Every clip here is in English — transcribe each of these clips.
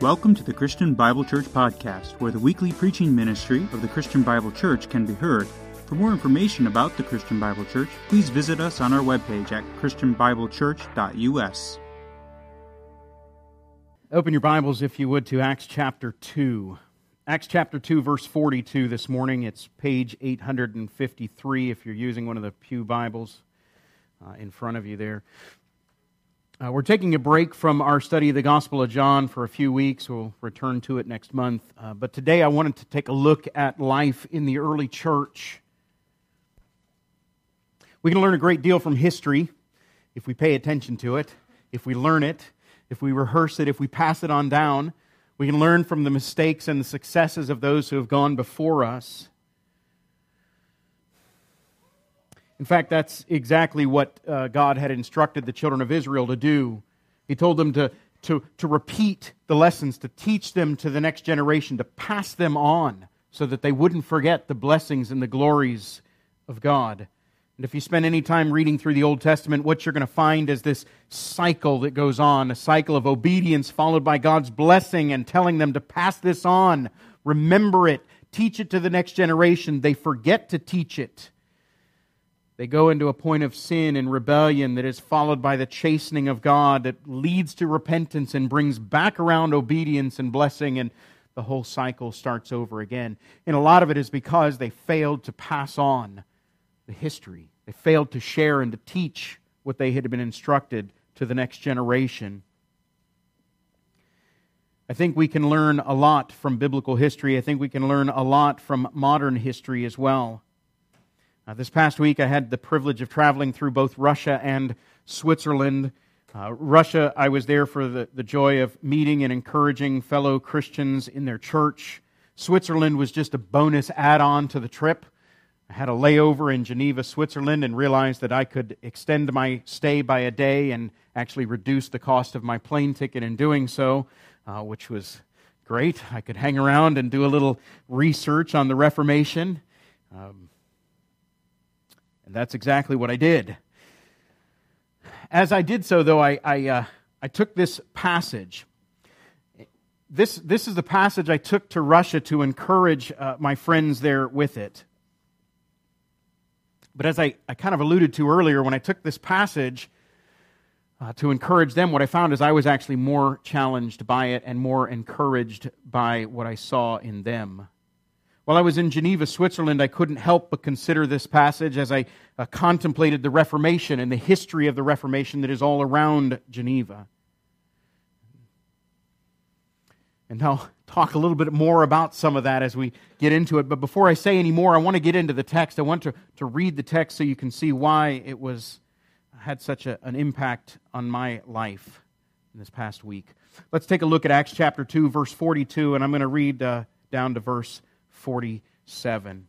Welcome to the Christian Bible Church Podcast, where the weekly preaching ministry of the Christian Bible Church can be heard. For more information about the Christian Bible Church, please visit us on our webpage at christianbiblechurch.us. Open your Bibles, if you would, to Acts chapter 2. Acts chapter 2, verse 42 this morning. It's page 853 if you're using one of the Pew Bibles in front of you there. We're taking a break from our study of the Gospel of John for a few weeks. We'll return to it next month. But today I wanted to take a look at life in the early church. We can learn a great deal from history if we pay attention to it, if we learn it, if we rehearse it, if we pass it on down. We can learn from the mistakes and the successes of those who have gone before us. In fact, that's exactly what God had instructed the children of Israel to do. He told them to repeat the lessons, to teach them to the next generation, to pass them on so that they wouldn't forget the blessings and the glories of God. And if you spend any time reading through the Old Testament, what you're going to find is this cycle that goes on, a cycle of obedience followed by God's blessing and telling them to pass this on, remember it, teach it to the next generation. They forget to teach it. They go into a point of sin and rebellion that is followed by the chastening of God that leads to repentance and brings back around obedience and blessing, and the whole cycle starts over again. And a lot of it is because they failed to pass on the history. They failed to share and to teach what they had been instructed to the next generation. I think we can learn a lot from biblical history. I think we can learn a lot from modern history as well. This past week I had the privilege of traveling through both Russia and Switzerland. Russia, I was there for the joy of meeting and encouraging fellow Christians in their church. Switzerland was just a bonus add-on to the trip. I had a layover in Geneva, Switzerland, and realized that I could extend my stay by a day and actually reduce the cost of my plane ticket in doing so, which was great. I could hang around and do a little research on the Reformation. And that's exactly what I did. As I did so, though, I took this passage. This is the passage I took to Russia to encourage my friends there with it. But as I kind of alluded to earlier, when I took this passage to encourage them, what I found is I was actually more challenged by it and more encouraged by what I saw in them. While I was in Geneva, Switzerland, I couldn't help but consider this passage as I contemplated the Reformation and the history of the Reformation that is all around Geneva. And I'll talk a little bit more about some of that as we get into it. But before I say any more, I want to get into the text. I want to read the text so you can see why it had such an impact on my life in this past week. Let's take a look at Acts chapter 2, verse 42, and I'm going to read down to verse 47.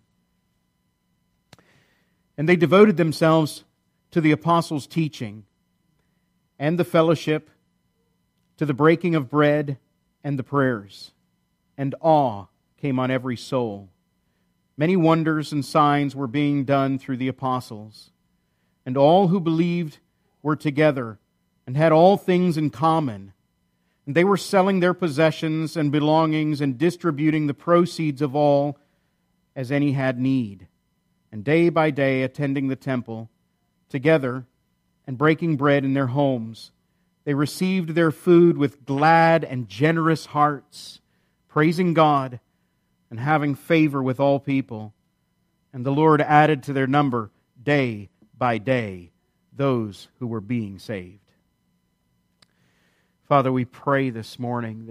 And they devoted themselves to the apostles' teaching and the fellowship, to the breaking of bread and the prayers. And awe came on every soul. Many wonders and signs were being done through the apostles. And all who believed were together and had all things in common. And they were selling their possessions and belongings and distributing the proceeds of all as any had need. And day by day attending the temple together and breaking bread in their homes, they received their food with glad and generous hearts, praising God and having favor with all people. And the Lord added to their number day by day those who were being saved. Father, we pray this morning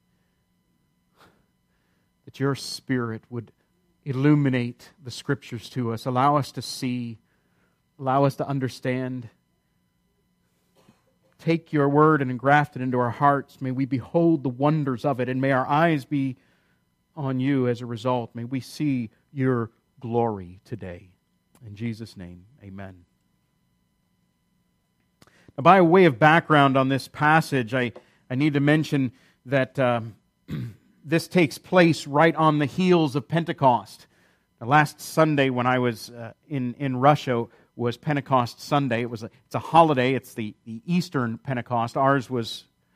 that your Spirit would illuminate the Scriptures to us. Allow us to see. Allow us to understand. Take your word and engraft it into our hearts. May we behold the wonders of it, and may our eyes be on you as a result. May we see your glory today. In Jesus' name, amen. Now, by way of background on this passage, I need to mention that this takes place right on the heels of Pentecost. The last Sunday when I was in Russia was Pentecost Sunday. It's a holiday. It's the Eastern Pentecost. Ours was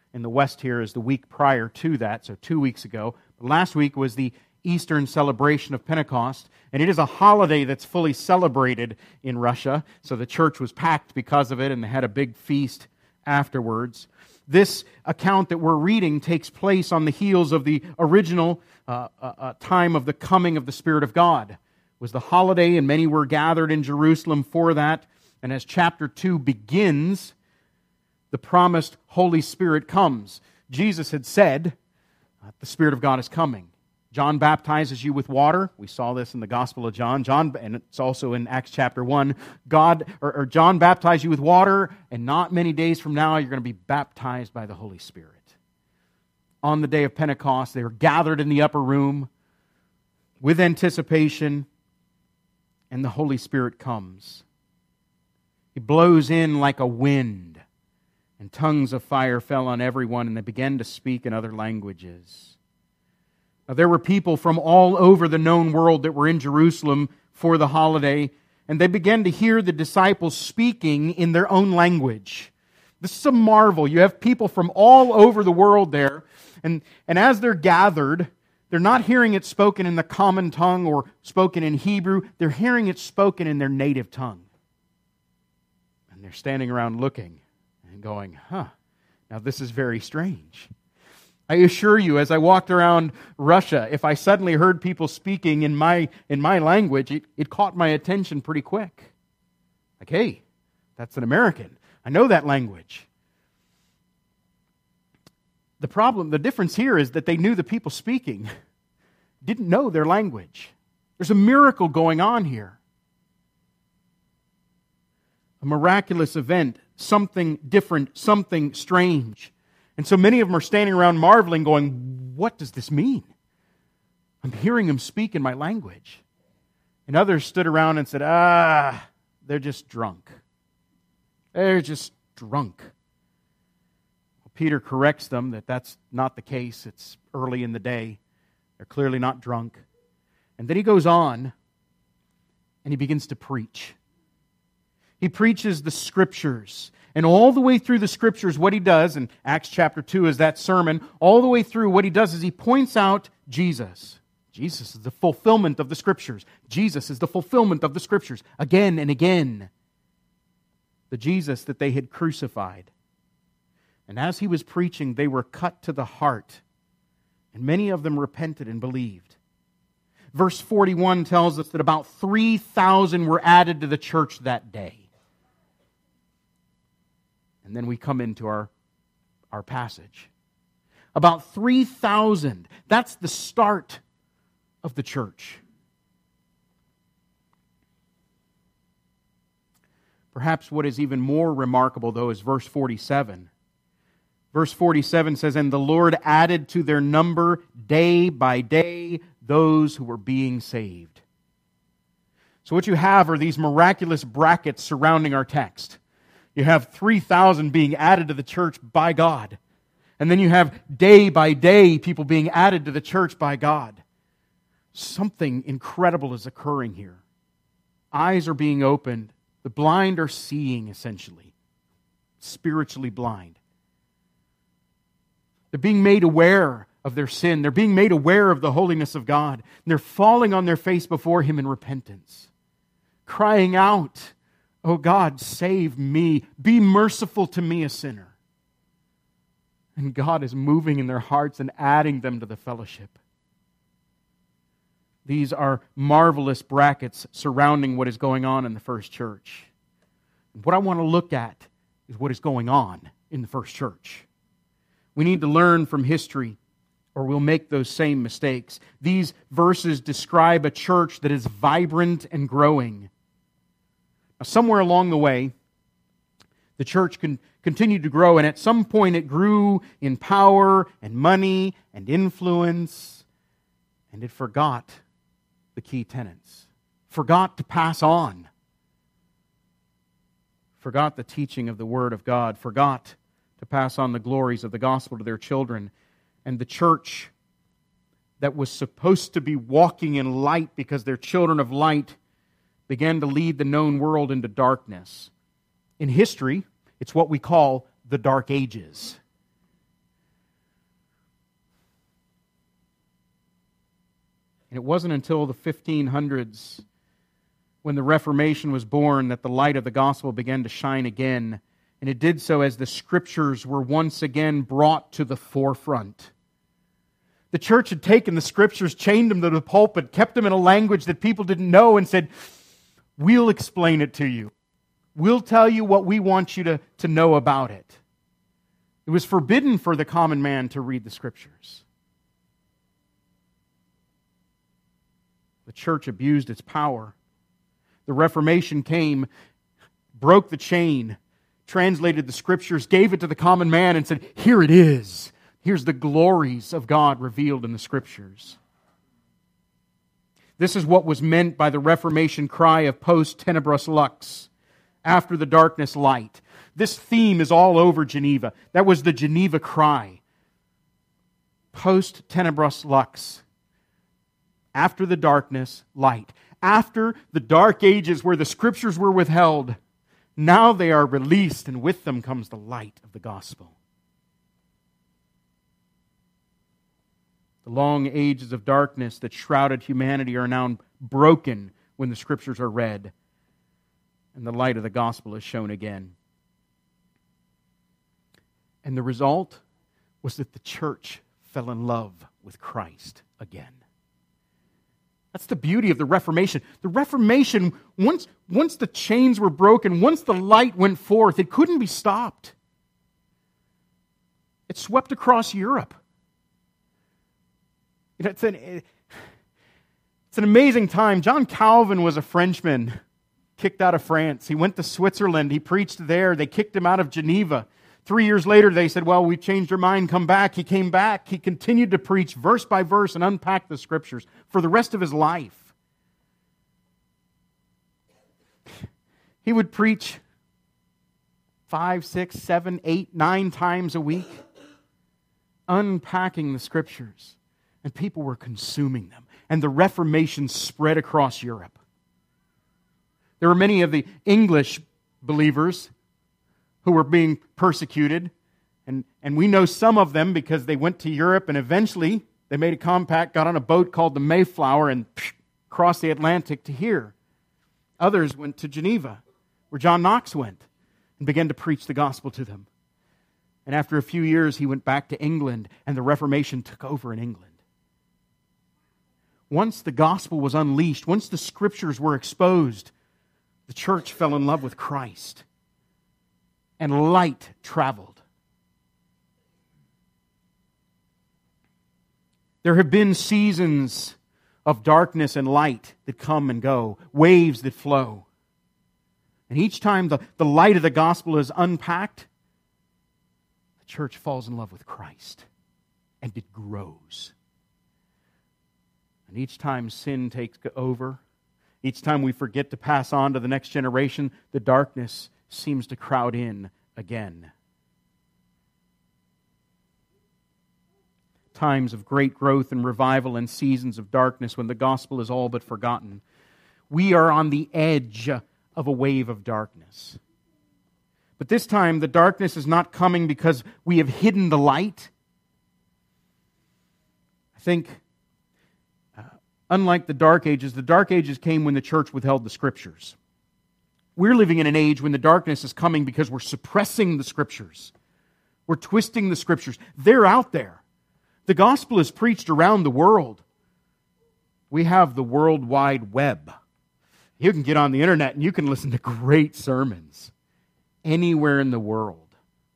in the West here is the week prior to that, so 2 weeks ago. But last week was the Eastern celebration of Pentecost, and it is a holiday that's fully celebrated in Russia, so the church was packed because of it, and they had a big feast afterwards. This account that we're reading takes place on the heels of the original time of the coming of the Spirit of God. It was the holiday, and many were gathered in Jerusalem for that, and as chapter 2 begins, the promised Holy Spirit comes. Jesus had said, the Spirit of God is coming. John baptizes you with water. We saw this in the Gospel of John. And it's also in Acts chapter 1. John baptized you with water, and not many days from now you're going to be baptized by the Holy Spirit. On the day of Pentecost, they were gathered in the upper room with anticipation, and the Holy Spirit comes. He blows in like a wind, and tongues of fire fell on everyone, and they began to speak in other languages. Now, there were people from all over the known world that were in Jerusalem for the holiday, and they began to hear the disciples speaking in their own language. This is a marvel. You have people from all over the world there, and as they're gathered, they're not hearing it spoken in the common tongue or spoken in Hebrew. They're hearing it spoken in their native tongue. And they're standing around looking and going, now this is very strange. I assure you, as I walked around Russia, if I suddenly heard people speaking in my language, it caught my attention pretty quick. Like, hey, that's an American. I know that language. The difference here is that they knew the people speaking didn't know their language. There's a miracle going on here. A miraculous event, something different, something strange. And so many of them are standing around marveling, going, what does this mean? I'm hearing him speak in my language. And others stood around and said, they're just drunk. They're just drunk. Well, Peter corrects them that that's not the case. It's early in the day. They're clearly not drunk. And then he goes on and he begins to preach. He preaches the Scriptures. And all the way through the Scriptures, what he does, and Acts chapter 2 is that sermon, all the way through what he does is he points out Jesus. Jesus is the fulfillment of the Scriptures. Jesus is the fulfillment of the Scriptures. Again and again. The Jesus that they had crucified. And as he was preaching, they were cut to the heart. And many of them repented and believed. Verse 41 tells us that about 3,000 were added to the church that day. And then we come into our passage. About 3,000. That's the start of the church. Perhaps what is even more remarkable, though, is verse 47. Verse 47 says, and the Lord added to their number day by day those who were being saved. So what you have are these miraculous brackets surrounding our text. You have 3,000 being added to the church by God. And then you have day by day people being added to the church by God. Something incredible is occurring here. Eyes are being opened. The blind are seeing, essentially. Spiritually blind. They're being made aware of their sin. They're being made aware of the holiness of God. And they're falling on their face before Him in repentance. Crying out, oh God, save me. Be merciful to me, a sinner. And God is moving in their hearts and adding them to the fellowship. These are marvelous brackets surrounding what is going on in the first church. And what I want to look at is what is going on in the first church. We need to learn from history, or we'll make those same mistakes. These verses describe a church that is vibrant and growing. Now, somewhere along the way, the church continued to grow, and at some point it grew in power and money and influence, and it forgot the key tenets, forgot to pass on, forgot the teaching of the Word of God, forgot to pass on the glories of the gospel to their children. And the church that was supposed to be walking in light because they're children of light began to lead the known world into darkness. In history, it's what we call the Dark Ages. And it wasn't until the 1500s, when the Reformation was born, that the light of the gospel began to shine again. And it did so as the Scriptures were once again brought to the forefront. The church had taken the Scriptures, chained them to the pulpit, kept them in a language that people didn't know, and said, we'll explain it to you. We'll tell you what we want you to know about it. It was forbidden for the common man to read the Scriptures. The church abused its power. The Reformation came, broke the chain, translated the Scriptures, gave it to the common man, and said, here it is. Here's the glories of God revealed in the Scriptures. This is what was meant by the Reformation cry of post tenebras lux, after the darkness light. This theme is all over Geneva. That was the Geneva cry. Post tenebras lux, after the darkness light. After the dark ages where the Scriptures were withheld, now they are released, and with them comes the light of the gospel. The long ages of darkness that shrouded humanity are now broken when the Scriptures are read, and the light of the gospel is shown again. And the result was that the church fell in love with Christ again. That's the beauty of the Reformation. The Reformation, once the chains were broken, once the light went forth, it couldn't be stopped. It swept across Europe. It's an amazing time. John Calvin was a Frenchman, kicked out of France. He went to Switzerland. He preached there. They kicked him out of Geneva. 3 years later, they said, well, we've changed our mind, come back. He came back. He continued to preach verse by verse and unpack the Scriptures for the rest of his life. He would preach 5, 6, 7, 8, 9 times a week, unpacking the Scriptures. And people were consuming them. And the Reformation spread across Europe. There were many of the English believers who were being persecuted. And we know some of them because they went to Europe and eventually they made a compact, got on a boat called the Mayflower and crossed the Atlantic to here. Others went to Geneva, where John Knox went, and began to preach the gospel to them. And after a few years, he went back to England, and the Reformation took over in England. Once the gospel was unleashed, once the Scriptures were exposed, the church fell in love with Christ. And light traveled. There have been seasons of darkness and light that come and go, waves that flow. And each time the light of the gospel is unpacked, the church falls in love with Christ. And it grows. And each time sin takes over, each time we forget to pass on to the next generation, the darkness seems to crowd in again. Times of great growth and revival and seasons of darkness when the gospel is all but forgotten. We are on the edge of a wave of darkness. But this time, the darkness is not coming because we have hidden the light. I think, unlike the Dark Ages came when the church withheld the Scriptures. We're living in an age when the darkness is coming because we're suppressing the Scriptures. We're twisting the Scriptures. They're out there. The gospel is preached around the world. We have the World Wide Web. You can get on the internet and you can listen to great sermons anywhere in the world.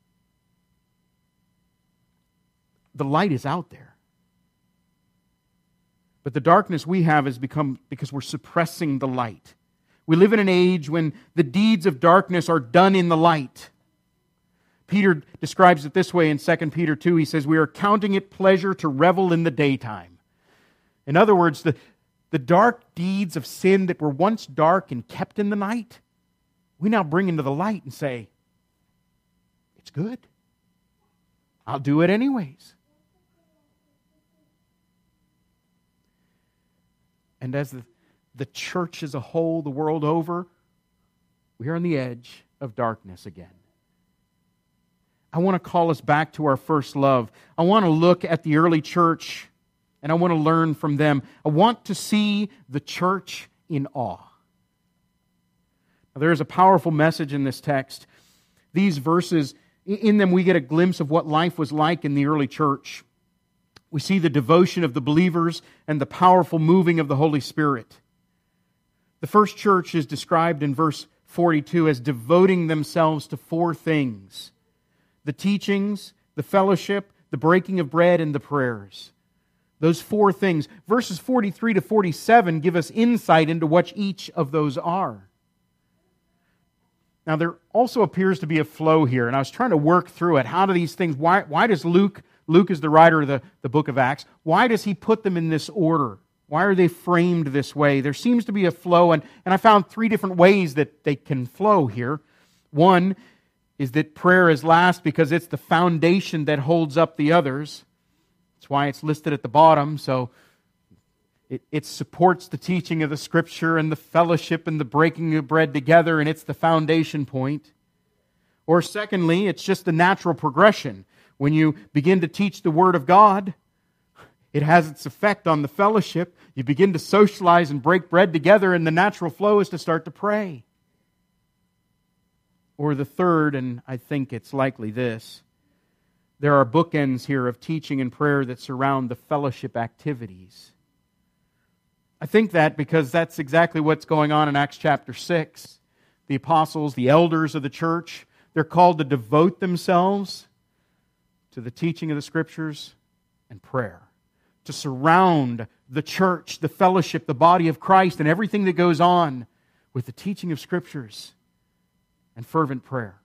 The light is out there. But the darkness we have has become because we're suppressing the light. We live in an age when the deeds of darkness are done in the light. Peter describes it this way in 2 Peter 2. He says, we are counting it pleasure to revel in the daytime. In other words, the dark deeds of sin that were once dark and kept in the night, we now bring into the light and say, it's good. I'll do it anyways. And as the church as a whole, the world over, we are on the edge of darkness again. I want to call us back to our first love. I want to look at the early church and I want to learn from them. I want to see the church in awe. Now, there is a powerful message in this text. These verses, in them we get a glimpse of what life was like in the early church. We see the devotion of the believers and the powerful moving of the Holy Spirit. The first church is described in verse 42 as devoting themselves to 4 things: the teachings, the fellowship, the breaking of bread, and the prayers. Those 4 things. Verses 43 to 47 give us insight into what each of those are. Now, there also appears to be a flow here, and I was trying to work through it. How do these things, why does Luke is the writer of the book of Acts, why does he put them in this order? Why are they framed this way? There seems to be a flow, and I found 3 different ways that they can flow here. One is that prayer is last because it's the foundation that holds up the others. That's why it's listed at the bottom, so it supports the teaching of the Scripture and the fellowship and the breaking of bread together, and it's the foundation point. Or secondly, it's just a natural progression. When you begin to teach the Word of God, it has its effect on the fellowship. You begin to socialize and break bread together, and the natural flow is to start to pray. Or the third, and I think it's likely this, there are bookends here of teaching and prayer that surround the fellowship activities. I think that because that's exactly what's going on in Acts chapter 6. The apostles, the elders of the church, they're called to devote themselves to the teaching of the Scriptures and prayer, to surround the church, the fellowship, the body of Christ, and everything that goes on with the teaching of Scriptures and fervent prayer.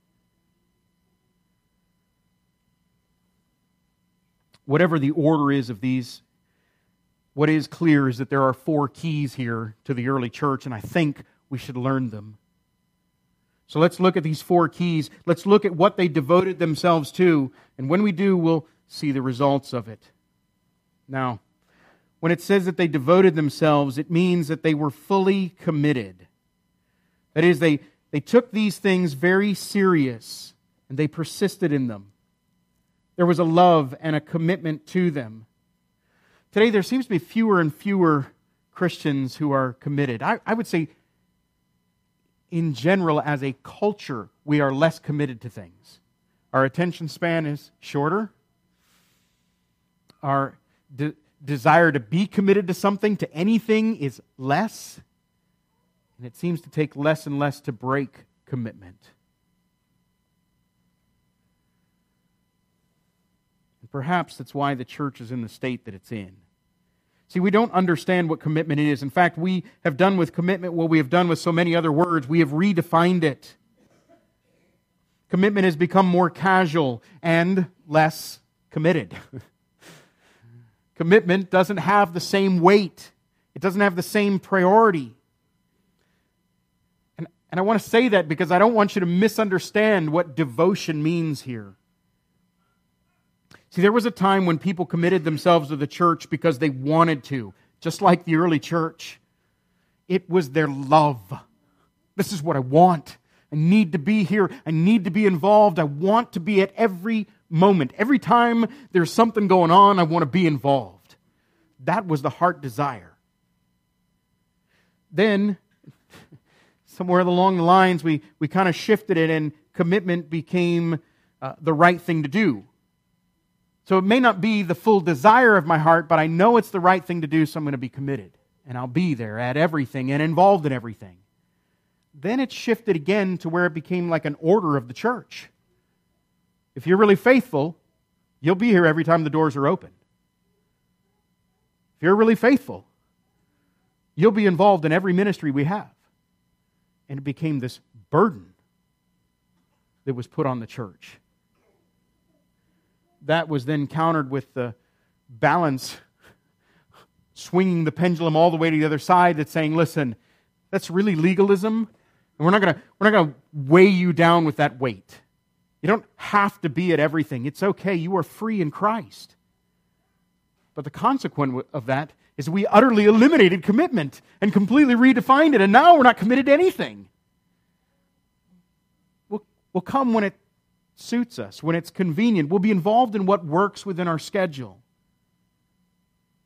Whatever the order is of these, what is clear is that there are 4 keys here to the early church, and I think we should learn them. So let's look at these 4 keys. Let's look at what they devoted themselves to, and when we do, we'll see the results of it. Now, when it says that they devoted themselves, it means that they were fully committed. That is, they took these things very serious, and they persisted in them. There was a love and a commitment to them. Today, there seems to be fewer and fewer Christians who are committed. I would say, in general, as a culture, we are less committed to things. Our attention span is shorter. Our desire to be committed to something, to anything, is less. And it seems to take less and less to break commitment. And perhaps that's why the church is in the state that it's in. See, we don't understand what commitment is. In fact, we have done with commitment what we have done with so many other words. We have redefined it. Commitment has become more casual and less committed. Commitment doesn't have the same weight. It doesn't have the same priority. And I want to say that because I don't want you to misunderstand what devotion means here. See, there was a time when people committed themselves to the church because they wanted to, just like the early church. It was their love. This is what I want. I need to be here. I need to be involved. I want to be at every moment. Every time there's something going on, I want to be involved. That was the heart desire. Then, somewhere along the lines, we kind of shifted it, and commitment became the right thing to do. So it may not be the full desire of my heart, but I know it's the right thing to do, so I'm going to be committed. And I'll be there at everything and involved in everything. Then it shifted again to where it became like an order of the church. If you're really faithful, you'll be here every time the doors are open. If you're really faithful, you'll be involved in every ministry we have. And it became this burden that was put on the church. That was then countered with the balance, swinging the pendulum all the way to the other side, that's saying, listen, that's really legalism, and we're not going to weigh you down with that weight. You don't have to be at everything. It's okay. You are free in Christ. But the consequence of that is we utterly eliminated commitment and completely redefined it, and now we're not committed to anything. We'll come when it suits us, when it's convenient. We'll be involved in what works within our schedule.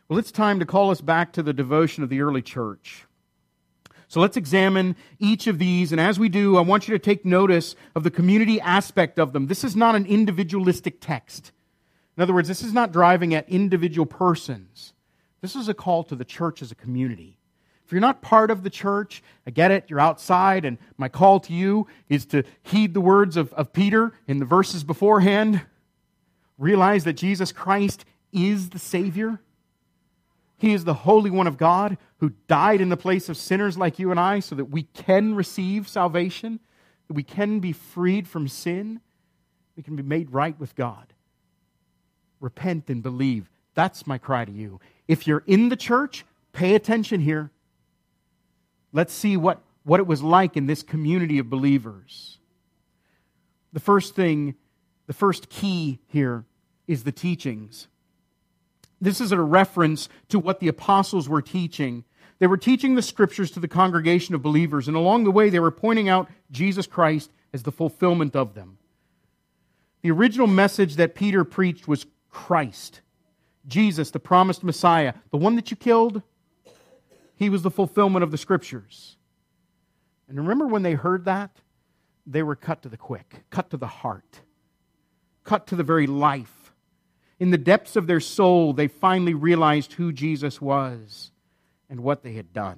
Well, it's time to call us back to the devotion of the early church. So let's examine each of these, and as we do, I want you to take notice of the community aspect of them. This is not an individualistic text. In other words, this is not driving at individual persons. This is a call to the church as a community. If you're not part of the church, I get it, you're outside, and my call to you is to heed the words of Peter in the verses beforehand. Realize that Jesus Christ is the Savior. He is the Holy One of God who died in the place of sinners like you and I so that we can receive salvation, that we can be freed from sin, we can be made right with God. Repent and believe. That's my cry to you. If you're in the church, pay attention here. Let's see what it was like in this community of believers. The first key here is the teachings. This is a reference to what the apostles were teaching. They were teaching the Scriptures to the congregation of believers, and along the way they were pointing out Jesus Christ as the fulfillment of them. The original message that Peter preached was Christ. Jesus, the promised Messiah, the one that you killed, He was the fulfillment of the Scriptures. And remember when they heard that? They were cut to the quick, cut to the heart, cut to the very life. In the depths of their soul, they finally realized who Jesus was and what they had done.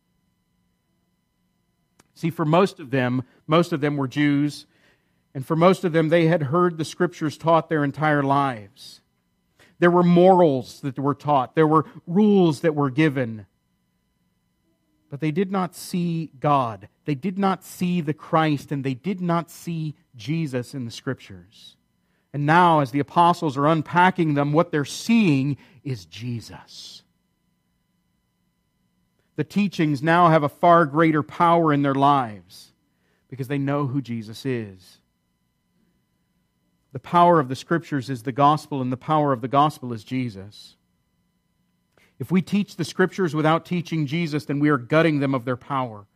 See, for most of them were Jews, and for most of them, they had heard the Scriptures taught their entire lives. There were morals that were taught. There were rules that were given. But they did not see God. They did not see the Christ, and they did not see Jesus in the Scriptures. And now, as the apostles are unpacking them, what they're seeing is Jesus. The teachings now have a far greater power in their lives because they know who Jesus is. The power of the Scriptures is the gospel, and the power of the gospel is Jesus. If we teach the Scriptures without teaching Jesus, then we are gutting them of their power.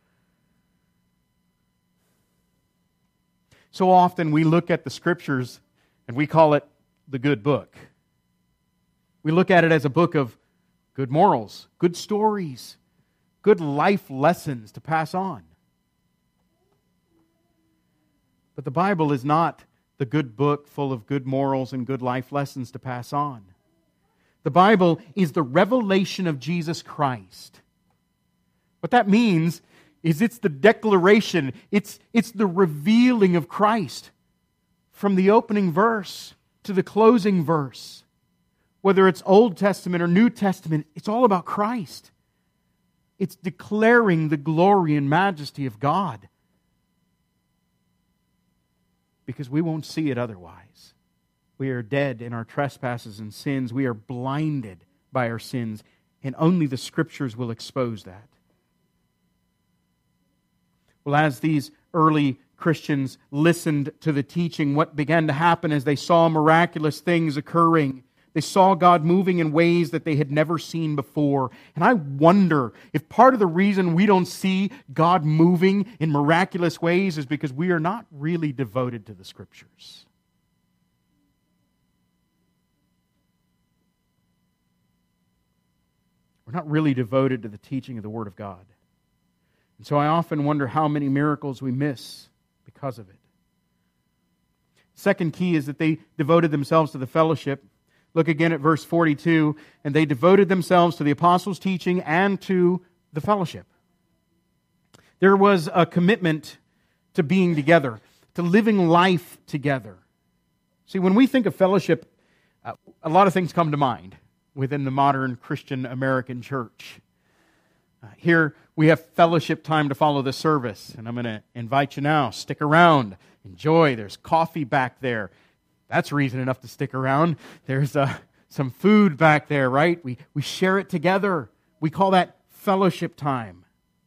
So often we look at the Scriptures and we call it the good book. We look at it as a book of good morals, good stories, good life lessons to pass on. But the Bible is not the good book full of good morals and good life lessons to pass on. The Bible is the revelation of Jesus Christ. What that means is it's the declaration, it's the revealing of Christ. From the opening verse to the closing verse, whether it's Old Testament or New Testament, it's all about Christ. It's declaring the glory and majesty of God. Because we won't see it otherwise. We are dead in our trespasses and sins. We are blinded by our sins, and only the Scriptures will expose that. Well, as these early Christians listened to the teaching, what began to happen is they saw miraculous things occurring. They saw God moving in ways that they had never seen before. And I wonder if part of the reason we don't see God moving in miraculous ways is because we are not really devoted to the Scriptures. We're not really devoted to the teaching of the Word of God. And so I often wonder how many miracles we miss because of it. Second key is that they devoted themselves to the fellowship. Look again at verse 42. And they devoted themselves to the apostles' teaching and to the fellowship. There was a commitment to being together, to living life together. See, when we think of fellowship, a lot of things come to mind within the modern Christian American church. Here we have fellowship time to follow the service, and I'm going to invite you now. Stick around. Enjoy. There's coffee back there. That's reason enough to stick around. There's some food back there, right? We share it together. We call that fellowship time.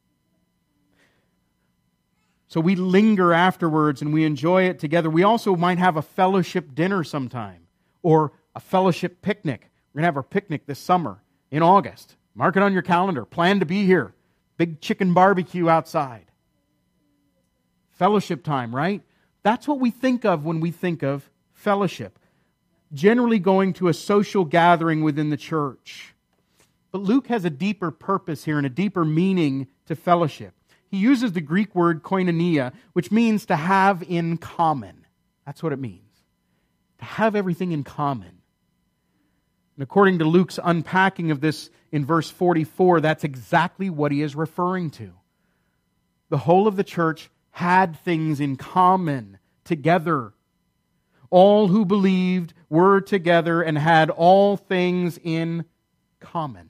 So we linger afterwards and we enjoy it together. We also might have a fellowship dinner sometime or a fellowship picnic. We're going to have our picnic this summer in August. Mark it on your calendar. Plan to be here. Big chicken barbecue outside. Fellowship time, right? That's what we think of when we think of fellowship. Generally going to a social gathering within the church. But Luke has a deeper purpose here and a deeper meaning to fellowship. He uses the Greek word koinonia, which means to have in common. That's what it means. To have everything in common. And according to Luke's unpacking of this in verse 44, that's exactly what he is referring to. The whole of the church had things in common, together. All who believed were together and had all things in common.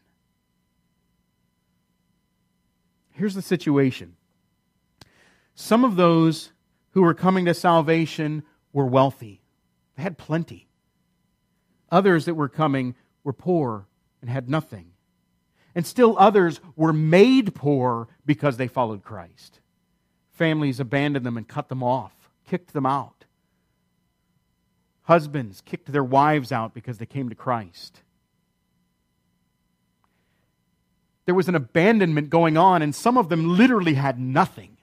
Here's the situation. Some of those who were coming to salvation were wealthy. They had plenty. Others that were coming were poor and had nothing. And still others were made poor because they followed Christ. Families abandoned them and cut them off, kicked them out. Husbands kicked their wives out because they came to Christ. There was an abandonment going on, and some of them literally had nothing.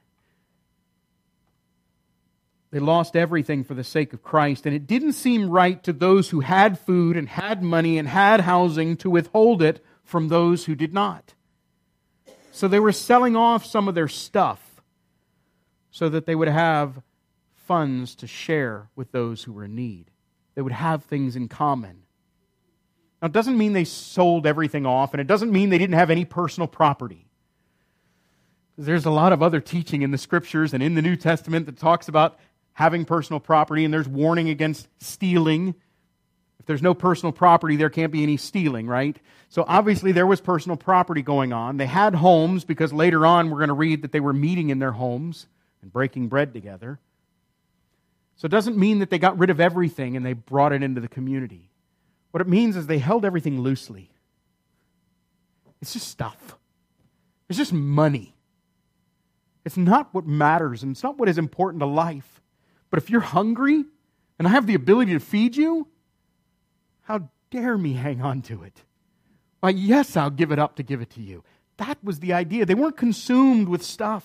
They lost everything for the sake of Christ, and it didn't seem right to those who had food and had money and had housing to withhold it from those who did not. So they were selling off some of their stuff so that they would have funds to share with those who were in need. They would have things in common. Now, it doesn't mean they sold everything off, and it doesn't mean they didn't have any personal property. There's a lot of other teaching in the Scriptures and in the New Testament that talks about having personal property, and there's warning against stealing. If there's no personal property, there can't be any stealing, right? So obviously there was personal property going on. They had homes because later on we're going to read that they were meeting in their homes and breaking bread together. So it doesn't mean that they got rid of everything and they brought it into the community. What it means is they held everything loosely. It's just stuff. It's just money. It's not what matters, and it's not what is important to life. But if you're hungry, and I have the ability to feed you, how dare me hang on to it? Why, yes, I'll give it up to give it to you. That was the idea. They weren't consumed with stuff.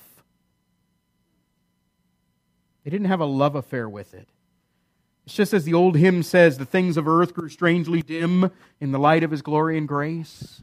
They didn't have a love affair with it. It's just as the old hymn says, the things of earth grew strangely dim in the light of His glory and grace.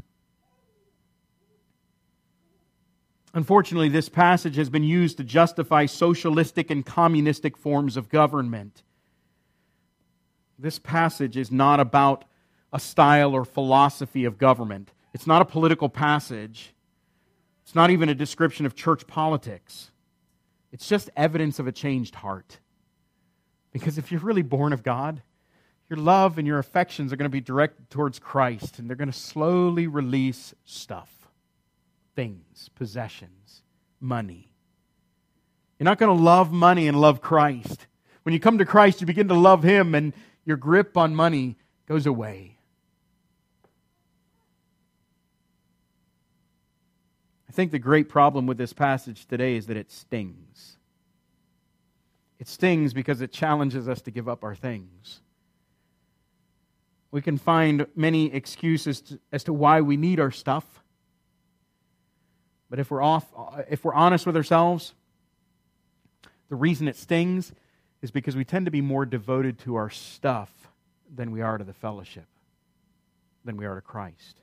Unfortunately, this passage has been used to justify socialistic and communistic forms of government. This passage is not about a style or philosophy of government. It's not a political passage. It's not even a description of church politics. It's just evidence of a changed heart. Because if you're really born of God, your love and your affections are going to be directed towards Christ, and they're going to slowly release stuff, things, possessions, money. You're not going to love money and love Christ. When you come to Christ, you begin to love Him, and your grip on money goes away. I think the great problem with this passage today is that it stings. It stings because it challenges us to give up our things. We can find many excuses as to why we need our stuff. But if we're honest with ourselves, the reason it stings is because we tend to be more devoted to our stuff than we are to the fellowship, than we are to Christ.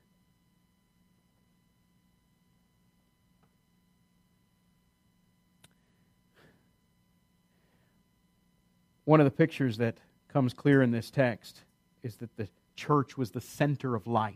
One of the pictures that comes clear in this text is that the church was the center of life.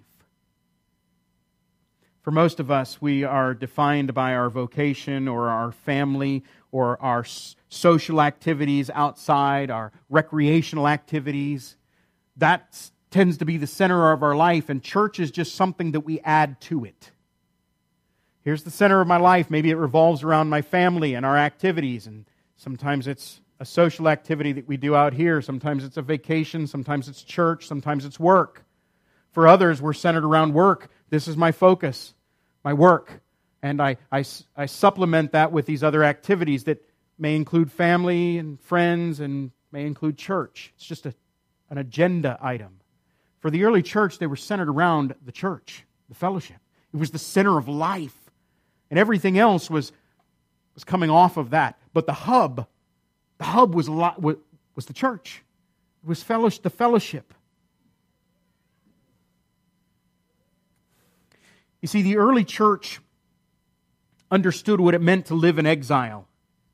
For most of us, we are defined by our vocation or our family or our social activities outside, our recreational activities. That tends to be the center of our life, and church is just something that we add to it. Here's the center of my life. Maybe it revolves around my family and our activities, and sometimes it's a social activity that we do out here. Sometimes it's a vacation. Sometimes it's church. Sometimes it's work. For others, we're centered around work. This is my focus, my work. And I supplement that with these other activities that may include family and friends and may include church. It's just an agenda item. For the early church, they were centered around the church, the fellowship. It was the center of life. And everything else was coming off of that. But the hub was the church. It was the fellowship. You see, the early church understood what it meant to live in exile.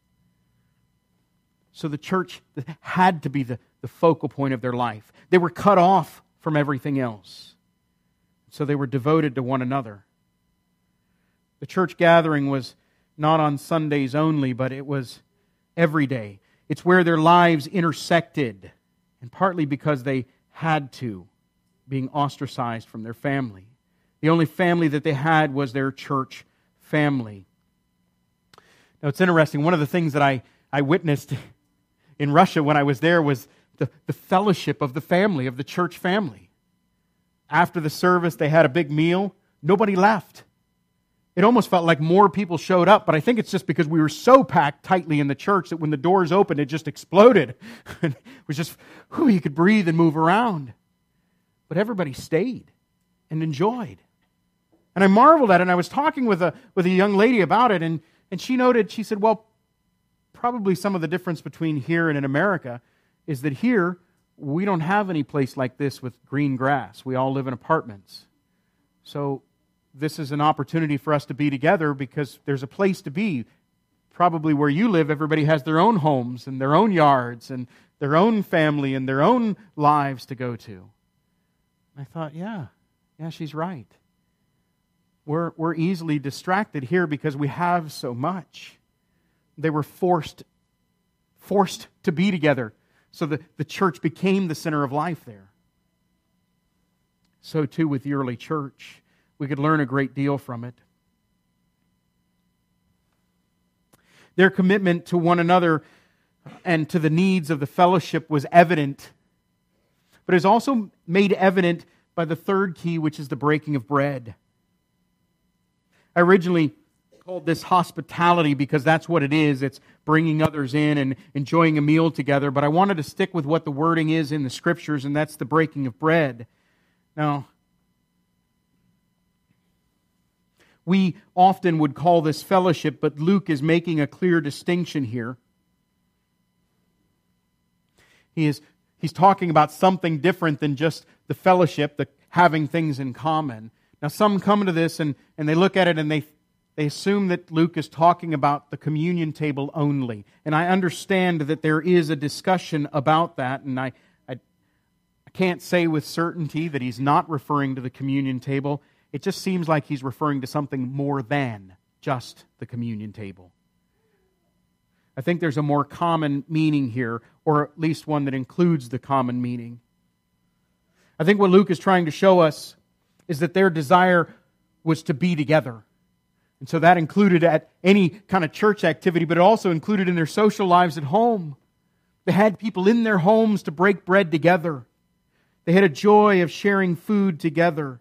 So the church had to be the focal point of their life. They were cut off from everything else. So they were devoted to one another. The church gathering was not on Sundays only, but it was every day. It's where their lives intersected, and partly because they had to, being ostracized from their family. The only family that they had was their church family. Now it's interesting, one of the things that I witnessed in Russia when I was there was the fellowship of the family, of the church family. After the service, they had a big meal. Nobody left. It almost felt like more people showed up, but I think it's just because we were so packed tightly in the church that when the doors opened, it just exploded. It was just, you could breathe and move around. But everybody stayed and enjoyed. And I marveled at it, and I was talking with a young lady about it, and she noted, she said, well, probably some of the difference between here and in America is that here, we don't have any place like this with green grass. We all live in apartments. So this is an opportunity for us to be together because there's a place to be. Probably where you live, everybody has their own homes and their own yards and their own family and their own lives to go to. I thought, yeah, she's right. We're easily distracted here because we have so much. They were forced to be together. So the church became the center of life there. So too with the early church. We could learn a great deal from it. Their commitment to one another and to the needs of the fellowship was evident. But it is also made evident by the third key, which is the breaking of bread. I originally called this hospitality because that's what it is. It's bringing others in and enjoying a meal together. But I wanted to stick with what the wording is in the Scriptures, and that's the breaking of bread. Now, we often would call this fellowship, but Luke is making a clear distinction here. He's talking about something different than just the fellowship, the having things in common. Now, some come to this and they look at it and they assume that Luke is talking about the communion table only. And I understand that there is a discussion about that, and I can't say with certainty that he's not referring to the communion table. It just seems like he's referring to something more than just the communion table. I think there's a more common meaning here, or at least one that includes the common meaning. I think what Luke is trying to show us is that their desire was to be together. And so that included at any kind of church activity, but it also included in their social lives at home. They had people in their homes to break bread together. They had a joy of sharing food together.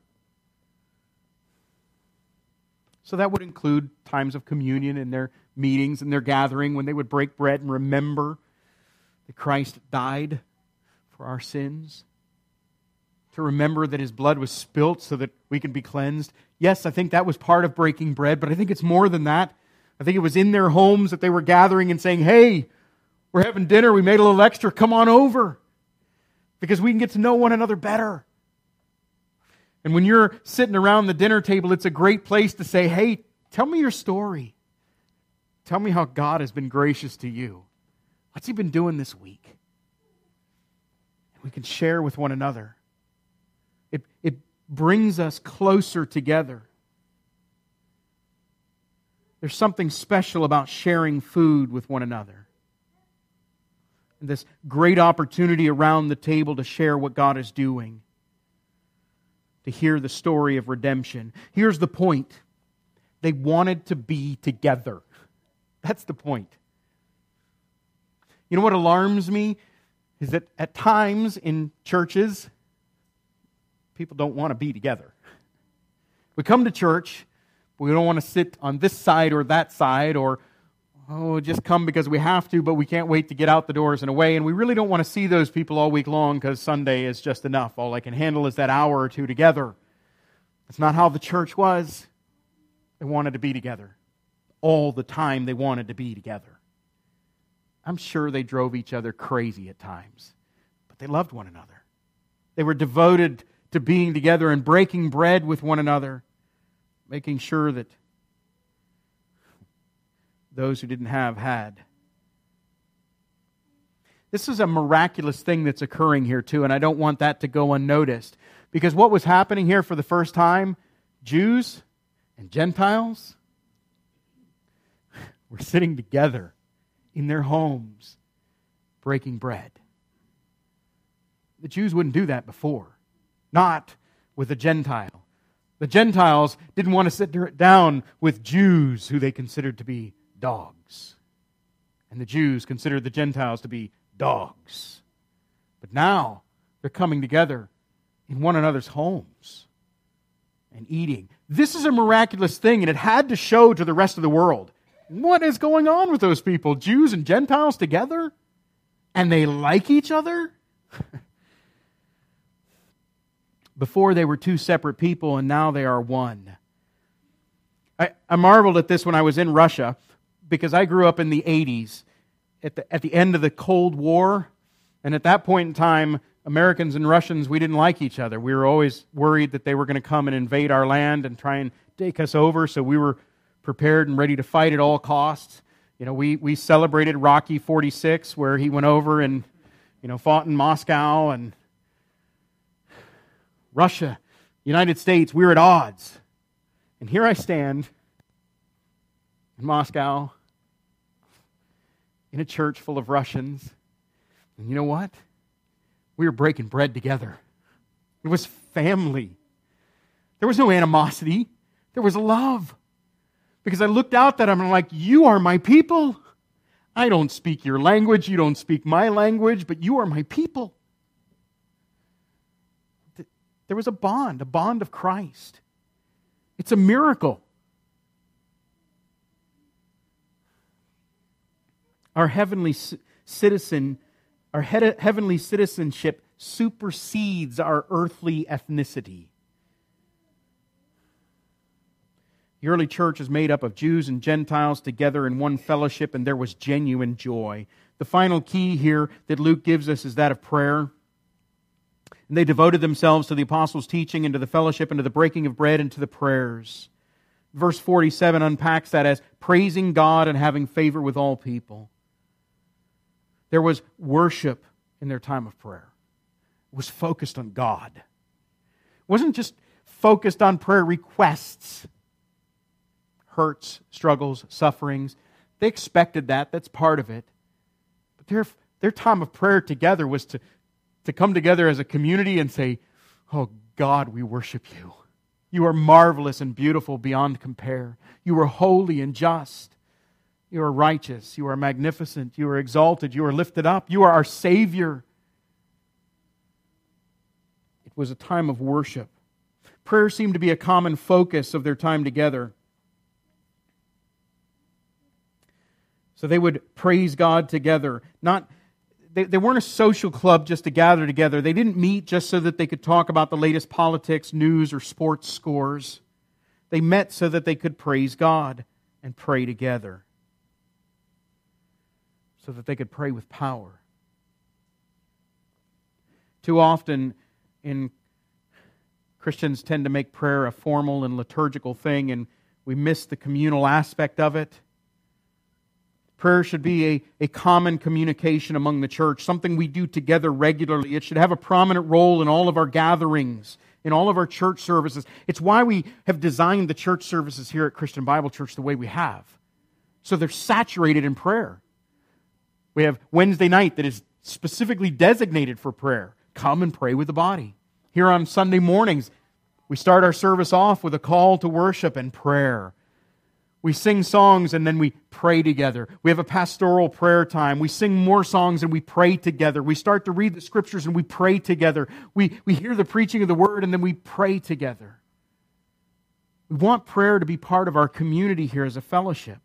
So that would include times of communion and their meetings and their gathering when they would break bread and remember that Christ died for our sins. To remember that His blood was spilt so that we can be cleansed. Yes, I think that was part of breaking bread, but I think it's more than that. I think it was in their homes that they were gathering and saying, hey, we're having dinner, we made a little extra, come on over. Because we can get to know one another better. And when you're sitting around the dinner table, it's a great place to say, hey, tell me your story. Tell me how God has been gracious to you. What's He been doing this week? And we can share with one another. It brings us closer together. There's something special about sharing food with one another. And this great opportunity around the table to share what God is doing. To hear the story of redemption. Here's the point. They wanted to be together. That's the point. You know what alarms me? Is that at times in churches, people don't want to be together. We come to church, but we don't want to sit on this side or that side, or just come because we have to, but we can't wait to get out the doors and away. And we really don't want to see those people all week long because Sunday is just enough. All I can handle is that hour or two together. That's not how the church was. They wanted to be together. All the time they wanted to be together. I'm sure they drove each other crazy at times, but they loved one another. They were devoted to being together and breaking bread with one another. making sure that those who didn't have had. This is a miraculous thing that's occurring here too, and I don't want that to go unnoticed. Because what was happening here for the first time, Jews and Gentiles were sitting together in their homes, breaking bread. The Jews wouldn't do that before. Not with a Gentile. The Gentiles didn't want to sit down with Jews who they considered to be dogs. And the Jews considered the Gentiles to be dogs. But now they're coming together in one another's homes and eating. This is a miraculous thing, and it had to show to the rest of the world. What is going on with those people? Jews and Gentiles together? And they like each other? Before they were two separate people, and now they are one. I marveled at this when I was in Russia, because I grew up in the 80s, at the end of the Cold War. And at that point in time, Americans and Russians, we didn't like each other. We were always worried that they were going to come and invade our land and try and take us over, so we were prepared and ready to fight at all costs. You know, we celebrated Rocky 46, where he went over and, fought in Moscow, and Russia, United States, we're at odds. And here I stand in Moscow, in a church full of Russians. And you know what? We were breaking bread together. It was family. There was no animosity. There was love. Because I looked out at them and I'm like, you are my people. I don't speak your language. You don't speak my language, but you are my people. There was a bond of Christ. It's a miracle. Our heavenly citizenship supersedes our earthly ethnicity. The early church is made up of Jews and Gentiles together in one fellowship, and there was genuine joy. The final key here that Luke gives us is that of prayer. And they devoted themselves to the apostles' teaching and to the fellowship and to the breaking of bread and to the prayers. Verse 47 unpacks that as praising God and having favor with all people. There was worship in their time of prayer. It was focused on God. It wasn't just focused on prayer requests, hurts, struggles, sufferings. They expected that. That's part of it. But their time of prayer together was to come together as a community and say, oh God, we worship you. You are marvelous and beautiful beyond compare. You are holy and just. You are righteous. You are magnificent. You are exalted. You are lifted up. You are our Savior. It was a time of worship. Prayer seemed to be a common focus of their time together. So they would praise God together. They weren't a social club just to gather together. They didn't meet just so that they could talk about the latest politics, news, or sports scores. They met so that they could praise God and pray together. So that they could pray with power. Too often, Christians tend to make prayer a formal and liturgical thing, and we miss the communal aspect of it. Prayer should be a common communication among the church, something we do together regularly. It should have a prominent role in all of our gatherings, in all of our church services. It's why we have designed the church services here at Christian Bible Church the way we have. So they're saturated in prayer. We have Wednesday night that is specifically designated for prayer. Come and pray with the body. Here on Sunday mornings, we start our service off with a call to worship and prayer. We sing songs and then we pray together. We have a pastoral prayer time. We sing more songs and we pray together. We start to read the Scriptures and we pray together. We hear the preaching of the Word and then we pray together. We want prayer to be part of our community here as a fellowship.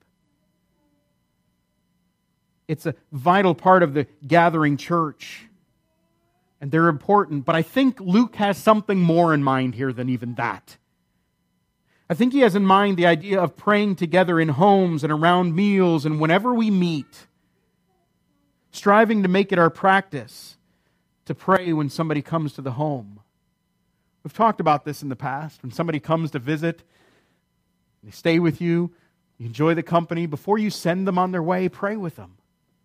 It's a vital part of the gathering church. And they're important. But I think Luke has something more in mind here than even that. I think he has in mind the idea of praying together in homes and around meals and whenever we meet. Striving to make it our practice to pray when somebody comes to the home. We've talked about this in the past. When somebody comes to visit, They stay with you. You enjoy the company. Before you send them on their way, pray with them.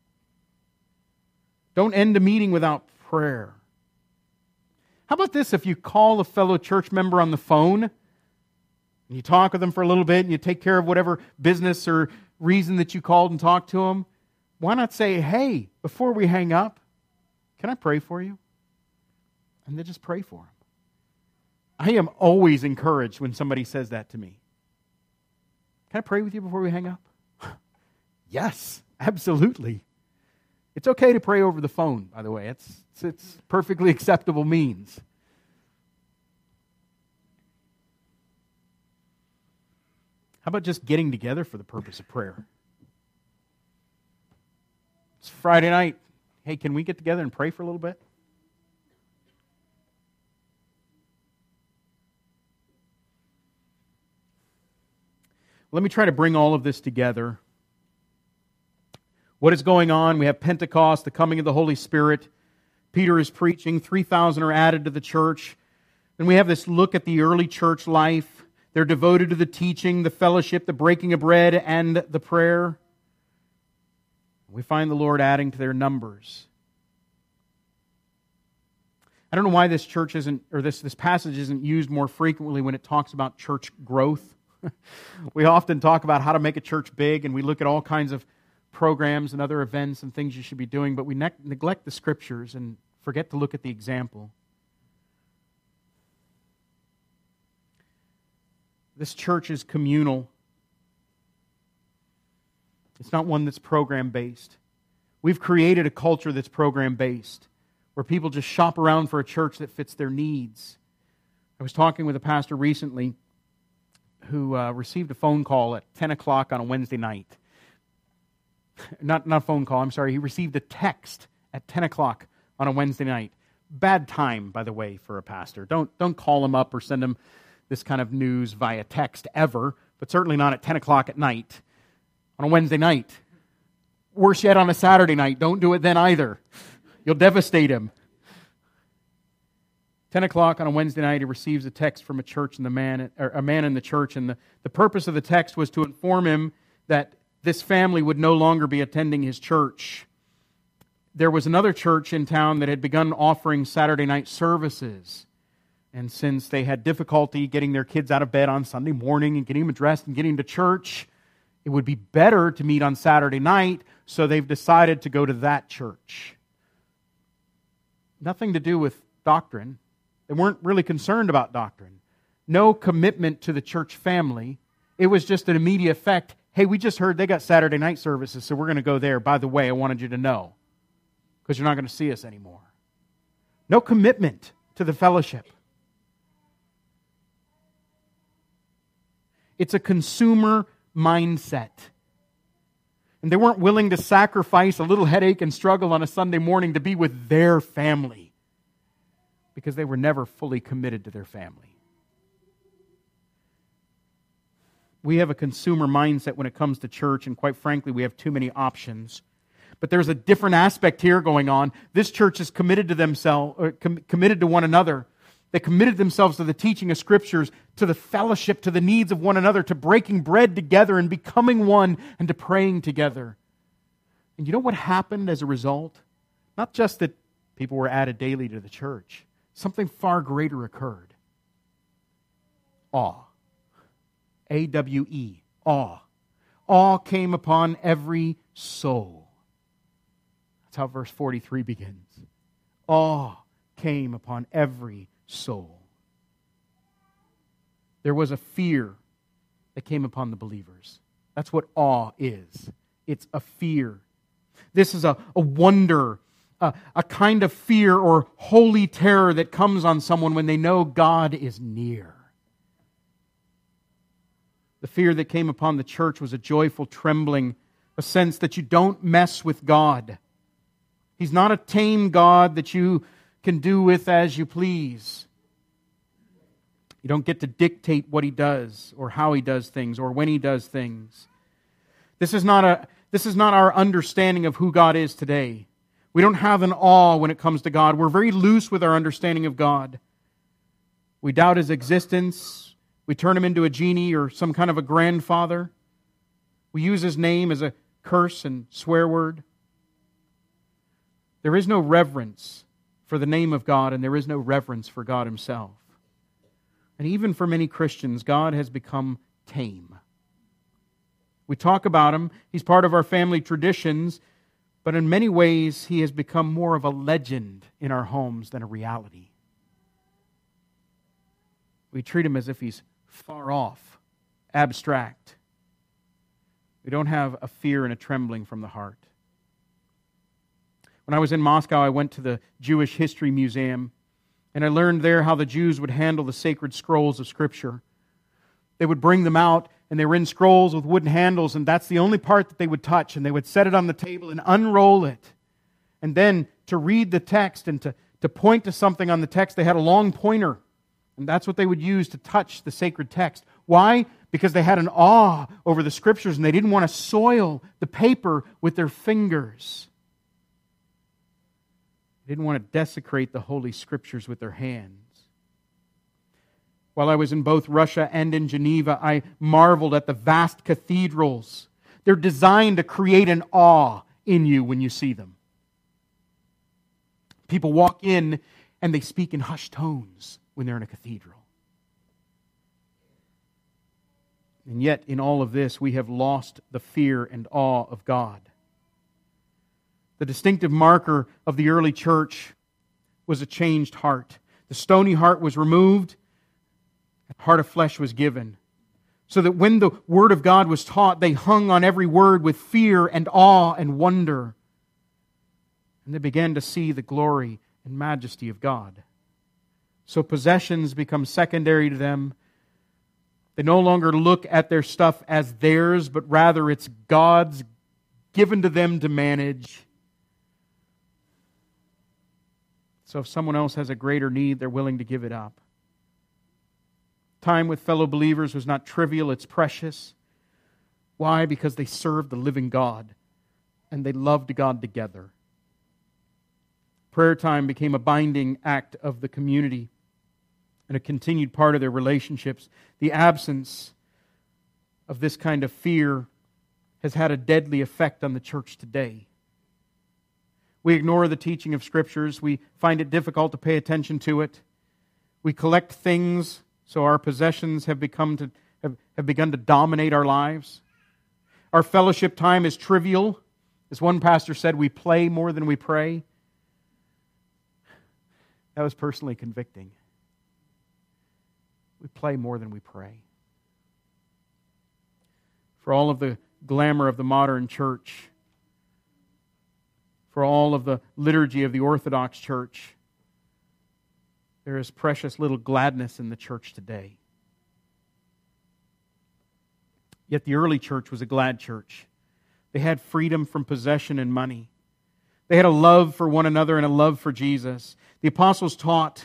Don't end a meeting without prayer. How about this? If you call a fellow church member on the phone, and you talk with them for a little bit, and you take care of whatever business or reason that you called and talked to them, why not say, hey, before we hang up, can I pray for you? And then just pray for them. I am always encouraged when somebody says that to me. Can I pray with you before we hang up? Yes, absolutely. It's okay to pray over the phone, by the way. It's perfectly acceptable means. How about just getting together for the purpose of prayer? It's Friday night. Hey, can we get together and pray for a little bit? Let me try to bring all of this together. What is going on? We have Pentecost, the coming of the Holy Spirit. Peter is preaching. 3,000 are added to the church. And we have this look at the early church life. They're devoted to the teaching, the fellowship, the breaking of bread, and the prayer. We find the Lord adding to their numbers. I don't know why this church isn't, or this passage isn't used more frequently when it talks about church growth. We often talk about how to make a church big, and we look at all kinds of programs and other events and things you should be doing, but we neglect the Scriptures and forget to look at the example. This church is communal. It's not one that's program-based. We've created a culture that's program-based, where people just shop around for a church that fits their needs. I was talking with a pastor recently who received a phone call at 10 o'clock on a Wednesday night. Not a phone call, I'm sorry. He received a text at 10 o'clock on a Wednesday night. Bad time, by the way, for a pastor. Don't call him up or send him this kind of news via text ever, but certainly not at 10 o'clock at night on a Wednesday night. Worse yet, on a Saturday night. Don't do it then either. You'll devastate him. 10 o'clock on a Wednesday night, he receives a text from a church and a man in the church, and the purpose of the text was to inform him that this family would no longer be attending his church. There was another church in town that had begun offering Saturday night services, and since they had difficulty getting their kids out of bed on Sunday morning and getting them dressed and getting to church, it would be better to meet on Saturday night, so they've decided to go to that church. Nothing to do with doctrine. They weren't really concerned about doctrine. No commitment to the church family. It was just an immediate effect. Hey, we just heard they got Saturday night services, so we're going to go there. By the way, I wanted you to know, because you're not going to see us anymore. No commitment to the fellowship. It's a consumer mindset. And they weren't willing to sacrifice a little headache and struggle on a Sunday morning to be with their family, because they were never fully committed to their family. We have a consumer mindset when it comes to church, and quite frankly, we have too many options. But there's a different aspect here going on. This church is committed to themselves, or committed to one another. They committed themselves to the teaching of Scriptures, to the fellowship, to the needs of one another, to breaking bread together and becoming one, and to praying together. And you know what happened as a result? Not just that people were added daily to the church. Something far greater occurred. Awe. A-W-E. Awe. Awe came upon every soul. That's how verse 43 begins. Awe came upon every soul. There was a fear that came upon the believers. That's what awe is. It's a fear. This is a wonder, a kind of fear or holy terror that comes on someone when they know God is near. The fear that came upon the church was a joyful trembling, a sense that you don't mess with God. He's not a tame God that you can do with as you please. You don't get to dictate what He does or how He does things or when He does things. This is not our understanding of who God is today. We don't have an awe when it comes to God. We're very loose with our understanding of God. We doubt His existence. We turn him into a genie or some kind of a grandfather. We use his name as a curse and swear word. There is no reverence for the name of God, and there is no reverence for God himself. And even for many Christians, God has become tame. We talk about him. He's part of our family traditions, but in many ways, he has become more of a legend in our homes than a reality. We treat him as if he's far off, abstract. We don't have a fear and a trembling from the heart. When I was in Moscow, I went to the Jewish History Museum, and I learned there how the Jews would handle the sacred scrolls of Scripture. They would bring them out, and they were in scrolls with wooden handles, and that's the only part that they would touch, and they would set it on the table and unroll it. And then to read the text and to point to something on the text, they had a long pointer, and that's what they would use to touch the sacred text. Why? Because they had an awe over the Scriptures, and they didn't want to soil the paper with their fingers. They didn't want to desecrate the Holy Scriptures with their hands. While I was in both Russia and in Geneva, I marveled at the vast cathedrals. They're designed to create an awe in you when you see them. People walk in and they speak in hushed tones when they're in a cathedral. And yet, in all of this, we have lost the fear and awe of God. The distinctive marker of the early church was a changed heart. The stony heart was removed, a heart of flesh was given. So that when the Word of God was taught, they hung on every word with fear and awe and wonder. And they began to see the glory and majesty of God. So possessions become secondary to them. They no longer look at their stuff as theirs, but rather it's God's, given to them to manage. So if someone else has a greater need, they're willing to give it up. Time with fellow believers was not trivial, it's precious. Why? Because they served the living God, and they loved God together. Prayer time became a binding act of the community and a continued part of their relationships. The absence of this kind of fear has had a deadly effect on the church today. We ignore the teaching of Scriptures. We find it difficult to pay attention to it. We collect things, so our possessions have begun to dominate our lives. Our fellowship time is trivial. As one pastor said, we play more than we pray. That was personally convicting. We play more than we pray. For all of the glamour of the modern church, for all of the liturgy of the Orthodox Church, there is precious little gladness in the church today. Yet the early church was a glad church. They had freedom from possession and money. They had a love for one another and a love for Jesus. The apostles taught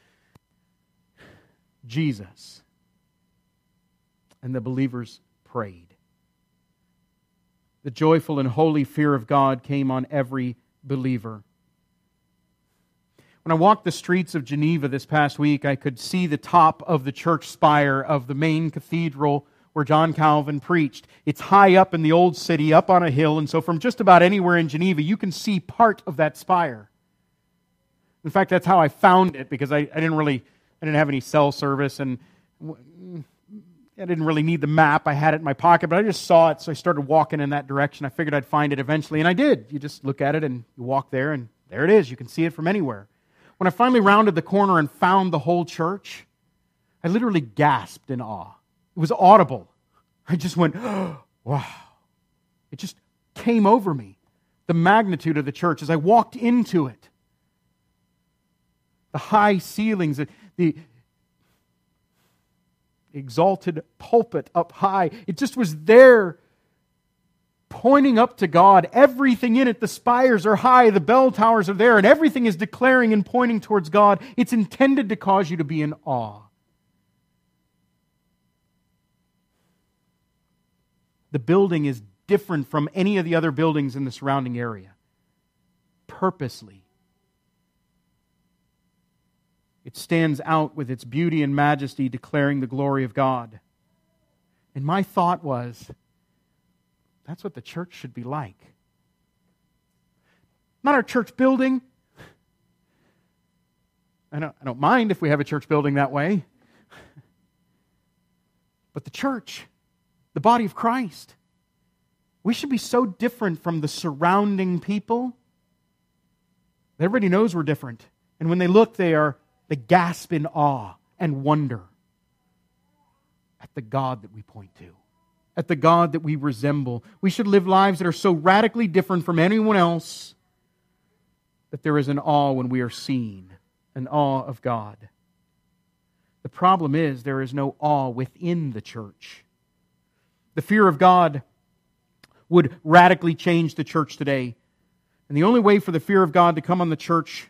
Jesus, and the believers prayed. The joyful and holy fear of God came on every believer. When I walked the streets of Geneva this past week, I could see the top of the church spire of the main cathedral where John Calvin preached. It's high up in the old city, up on a hill, and so from just about anywhere in Geneva, you can see part of that spire. In fact, that's how I found it, because I didn't have any cell service, and I didn't really need the map. I had it in my pocket, but I just saw it, so I started walking in that direction. I figured I'd find it eventually, and I did. You just look at it, and you walk there, and there it is. You can see it from anywhere. When I finally rounded the corner and found the whole church, I literally gasped in awe. It was audible. I just went, oh, wow. It just came over me, the magnitude of the church as I walked into it. The high ceilings, the exalted pulpit up high. It just was there, pointing up to God. Everything in it, the spires are high, the bell towers are there, and everything is declaring and pointing towards God. It's intended to cause you to be in awe. The building is different from any of the other buildings in the surrounding area. Purposely. It stands out with its beauty and majesty, declaring the glory of God. And my thought was, that's what the church should be like. Not our church building. I don't mind if we have a church building that way. But the church, the body of Christ, we should be so different from the surrounding people. Everybody knows we're different. And when they look, they gasp in awe and wonder at the God that we point to, at the God that we resemble. We should live lives that are so radically different from anyone else that there is an awe when we are seen, an awe of God. The problem is there is no awe within the church. The fear of God would radically change the church today. And the only way for the fear of God to come on the church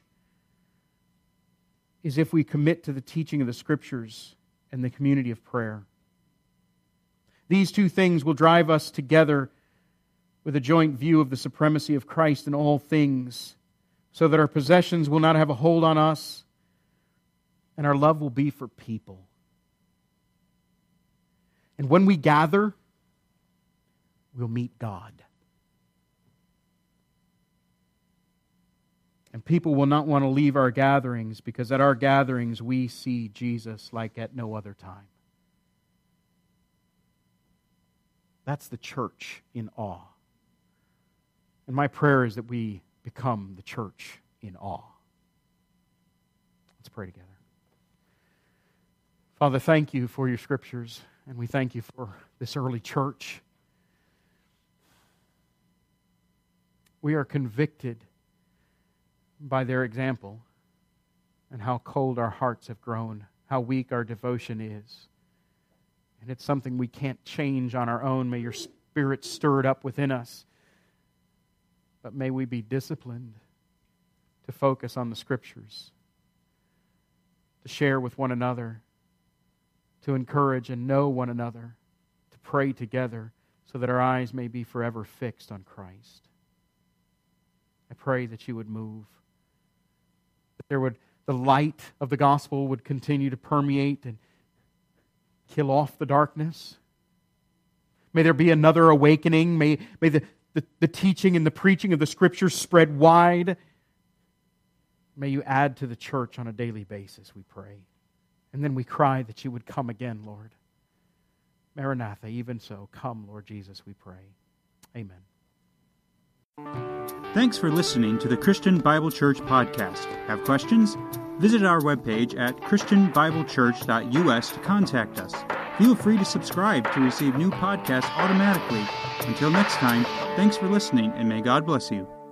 is if we commit to the teaching of the Scriptures and the community of prayer. These two things will drive us together with a joint view of the supremacy of Christ in all things, so that our possessions will not have a hold on us, and our love will be for people. And when we gather, we'll meet God. And people will not want to leave our gatherings, because at our gatherings we see Jesus like at no other time. That's the church in awe. And my prayer is that we become the church in awe. Let's pray together. Father, thank you for your Scriptures, and we thank you for this early church. We are convicted by their example and how cold our hearts have grown, how weak our devotion is. And it's something we can't change on our own. May your Spirit stir it up within us. But may we be disciplined to focus on the Scriptures, to share with one another, to encourage and know one another, to pray together so that our eyes may be forever fixed on Christ. I pray that you would move, that the light of the gospel would continue to permeate and kill off the darkness. May there be another awakening. May the teaching and the preaching of the Scriptures spread wide. May you add to the church on a daily basis, we pray. And then we cry that you would come again, Lord. Maranatha, even so, come, Lord Jesus, we pray. Amen. Thanks for listening to the Christian Bible Church podcast. Have questions? Visit our webpage at christianbiblechurch.us to contact us. Feel free to subscribe to receive new podcasts automatically. Until next time, thanks for listening, and may God bless you.